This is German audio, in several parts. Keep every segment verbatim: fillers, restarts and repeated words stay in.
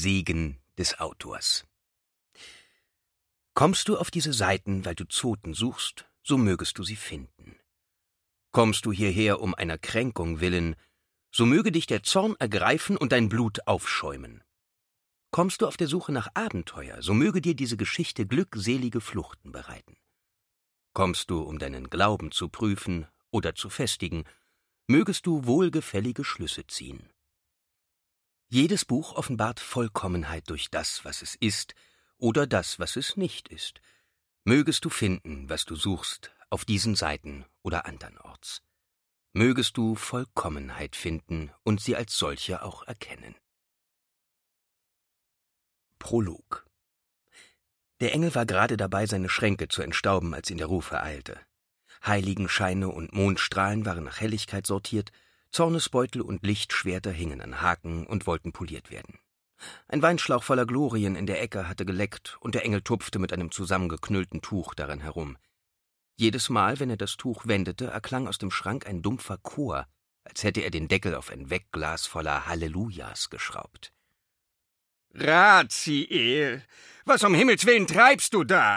Segen des Autors. Kommst du auf diese Seiten, weil du Zoten suchst, so mögest du sie finden. Kommst du hierher um einer Kränkung willen, so möge dich der Zorn ergreifen und dein Blut aufschäumen. Kommst du auf der Suche nach Abenteuer, so möge dir diese Geschichte glückselige Fluchten bereiten. Kommst du, um deinen Glauben zu prüfen oder zu festigen, mögest du wohlgefällige Schlüsse ziehen. Jedes Buch offenbart Vollkommenheit durch das, was es ist, oder das, was es nicht ist. Mögest du finden, was du suchst, auf diesen Seiten oder andernorts. Mögest du Vollkommenheit finden und sie als solche auch erkennen. Prolog. Der Engel war gerade dabei, seine Schränke zu entstauben, als ihn der Ruf ereilte. Heiligenscheine und Mondstrahlen waren nach Helligkeit sortiert, Zornesbeutel und Lichtschwerter hingen an Haken und wollten poliert werden. Ein Weinschlauch voller Glorien in der Ecke hatte geleckt, und der Engel tupfte mit einem zusammengeknüllten Tuch daran herum. Jedes Mal, wenn er das Tuch wendete, erklang aus dem Schrank ein dumpfer Chor, als hätte er den Deckel auf ein Wegglas voller Hallelujahs geschraubt. »Raziel, was um Himmels willen treibst du da?«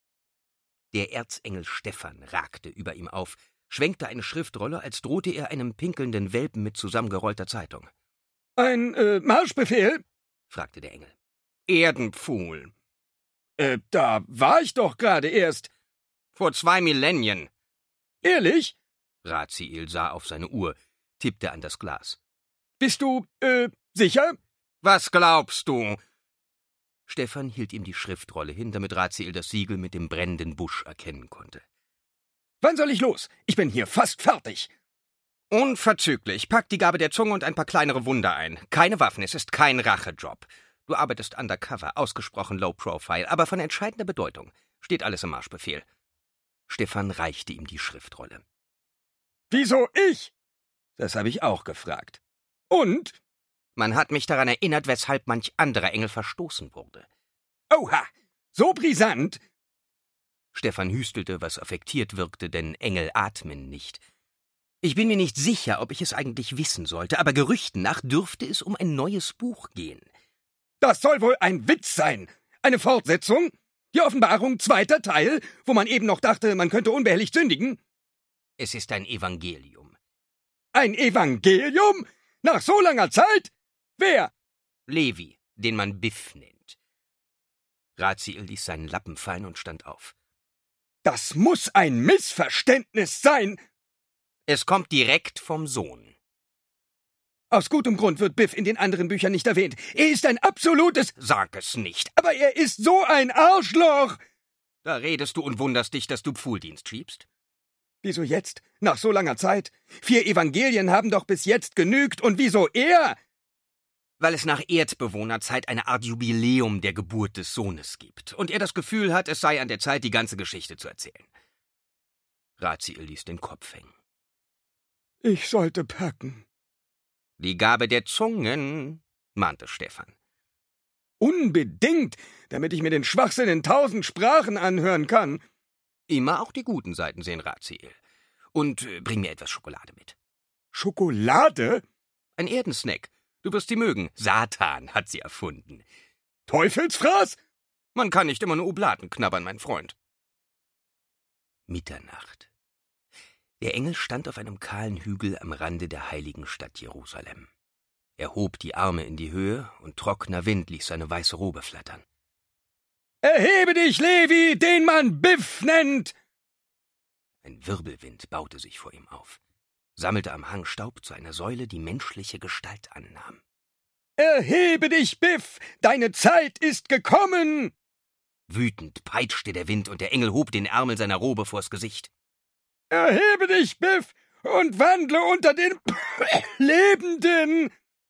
Der Erzengel Stephan ragte über ihm auf, schwenkte eine Schriftrolle, als drohte er einem pinkelnden Welpen mit zusammengerollter Zeitung. »Ein äh, Marschbefehl?« fragte der Engel. »Erdenpfuhl.« »Äh, da war ich doch gerade erst.« »Vor zwei Millennien.« »Ehrlich?« Raziel sah auf seine Uhr, tippte an das Glas. »Bist du, äh, sicher?« »Was glaubst du?« Stephan hielt ihm die Schriftrolle hin, damit Raziel das Siegel mit dem brennenden Busch erkennen konnte. »Wann soll ich los? Ich bin hier fast fertig.« »Unverzüglich. Pack die Gabe der Zunge und ein paar kleinere Wunder ein. Keine Waffen, es ist kein Rachejob. Du arbeitest undercover, ausgesprochen low profile, aber von entscheidender Bedeutung. Steht alles im Marschbefehl.« Stephan reichte ihm die Schriftrolle. »Wieso ich?« »Das habe ich auch gefragt.« »Und?« »Man hat mich daran erinnert, weshalb manch anderer Engel verstoßen wurde.« »Oha, so brisant!« Stephan hüstelte, was affektiert wirkte, denn Engel atmen nicht. »Ich bin mir nicht sicher, ob ich es eigentlich wissen sollte, aber Gerüchten nach dürfte es um ein neues Buch gehen.« »Das soll wohl ein Witz sein! Eine Fortsetzung? Die Offenbarung, zweiter Teil, wo man eben noch dachte, man könnte unbehelligt sündigen?« »Es ist ein Evangelium.« »Ein Evangelium? Nach so langer Zeit? Wer?« »Levi, den man Biff nennt.« Raziel ließ seinen Lappen fallen und stand auf. »Das muss ein Missverständnis sein!« »Es kommt direkt vom Sohn.« »Aus gutem Grund wird Biff in den anderen Büchern nicht erwähnt. Er ist ein absolutes...« »Sag es nicht.« »Aber er ist so ein Arschloch!« »Da redest du und wunderst dich, dass du Pfuhldienst schiebst?« »Wieso jetzt? Nach so langer Zeit? Vier Evangelien haben doch bis jetzt genügt. Und wieso er?« »Weil es nach Erdbewohnerzeit eine Art Jubiläum der Geburt des Sohnes gibt und er das Gefühl hat, es sei an der Zeit, die ganze Geschichte zu erzählen.« Raziel ließ den Kopf hängen. »Ich sollte packen.« »Die Gabe der Zungen«, mahnte Stephan. »Unbedingt, damit ich mir den Schwachsinn in tausend Sprachen anhören kann.« »Immer auch die guten Seiten sehen, Raziel. Und äh, bring mir etwas Schokolade mit.« »Schokolade?« »Ein Erdensnack. Du wirst sie mögen. Satan hat sie erfunden.« »Teufelsfraß?« »Man kann nicht immer nur Oblaten knabbern, mein Freund.« Mitternacht. Der Engel stand auf einem kahlen Hügel am Rande der heiligen Stadt Jerusalem. Er hob die Arme in die Höhe, und trockener Wind ließ seine weiße Robe flattern. »Erhebe dich, Levi, den man Biff nennt!« Ein Wirbelwind baute sich vor ihm auf, sammelte am Hang Staub zu einer Säule, die menschliche Gestalt annahm. »Erhebe dich, Biff, deine Zeit ist gekommen!« Wütend peitschte der Wind, und der Engel hob den Ärmel seiner Robe vors Gesicht. »Erhebe dich, Biff, und wandle unter den Lebenden!«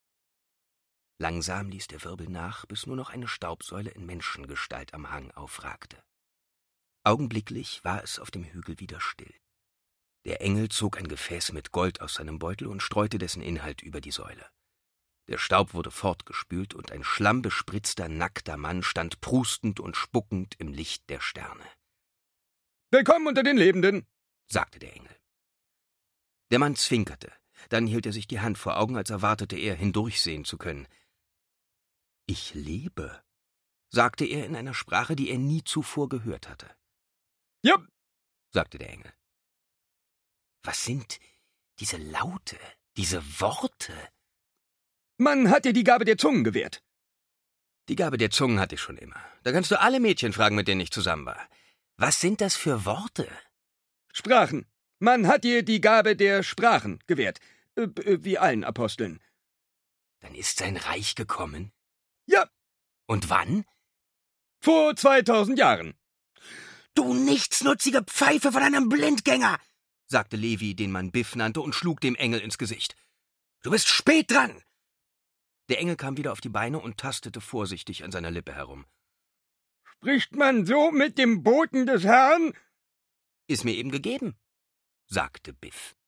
Langsam ließ der Wirbel nach, bis nur noch eine Staubsäule in Menschengestalt am Hang aufragte. Augenblicklich war es auf dem Hügel wieder still. Der Engel zog ein Gefäß mit Gold aus seinem Beutel und streute dessen Inhalt über die Säule. Der Staub wurde fortgespült, und ein schlammbespritzter, nackter Mann stand prustend und spuckend im Licht der Sterne. »Willkommen unter den Lebenden«, sagte der Engel. Der Mann zwinkerte, dann hielt er sich die Hand vor Augen, als erwartete er, hindurchsehen zu können. »Ich lebe«, sagte er in einer Sprache, die er nie zuvor gehört hatte. »Ja«, sagte der Engel. »Was sind diese Laute, diese Worte?« »Man hat dir die Gabe der Zungen gewährt.« »Die Gabe der Zungen hatte ich schon immer. Da kannst du alle Mädchen fragen, mit denen ich zusammen war. Was sind das für Worte?« »Sprachen. Man hat dir die Gabe der Sprachen gewährt, äh, äh, wie allen Aposteln.« »Dann ist sein Reich gekommen?« »Ja.« »Und wann?« »Vor zweitausend Jahren.« »Du nichtsnutzige Pfeife von einem Blindgänger«, sagte Levi, den man Biff nannte, und schlug dem Engel ins Gesicht. »Du bist spät dran!« Der Engel kam wieder auf die Beine und tastete vorsichtig an seiner Lippe herum. »Spricht man so mit dem Boten des Herrn?« »Ist mir eben gegeben«, sagte Biff.